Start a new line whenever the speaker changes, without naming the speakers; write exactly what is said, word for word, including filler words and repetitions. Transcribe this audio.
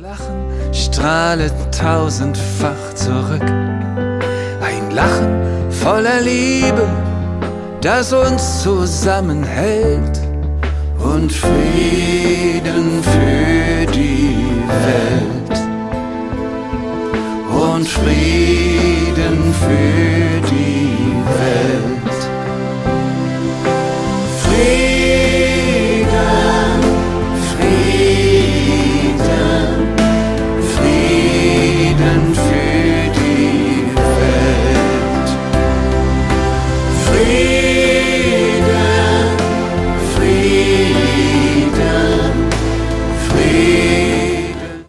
Lachen strahlet tausendfach zurück. Ein Lachen voller Liebe, das uns zusammenhält. Und Frieden für die Welt. Und Frieden für